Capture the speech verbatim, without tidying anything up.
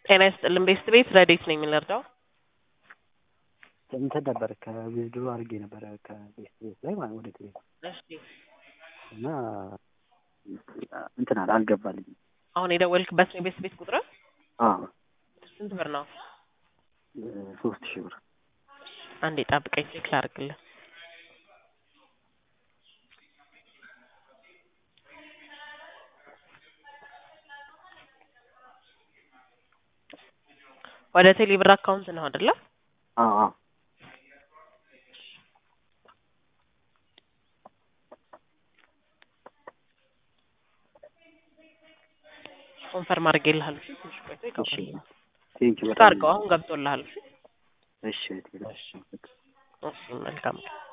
ጤና ይስጥልን ቤስት ቤት ረዴት ነኝ የምንረዳው እንትን ነበር ከዊዝድሮ አድርጌ ነበር ከቤስት ቤት ላይ ማለት ወደ ቤት እሺ እና እንትን አልገባልኝም። አሁን የደወልክበት ነው ቤስት ቤት ቁጥር? አዎ። ስንት ብር ነው? ሶስት ሺህ ብር። አንዴ ጠብቀኝ ቼክ ላድርግልህ። ወደ ቴሌብር አካውንት ነው አይደለ? አዎ አዎ። ኮንፈርም አድርጌልሃለሁ። እሺ ትንሽ ቆይቶ ይገባል። ቴንኪው በጣም አሁን ገብቶልሃል። እሺ እሺ እሺ መልካም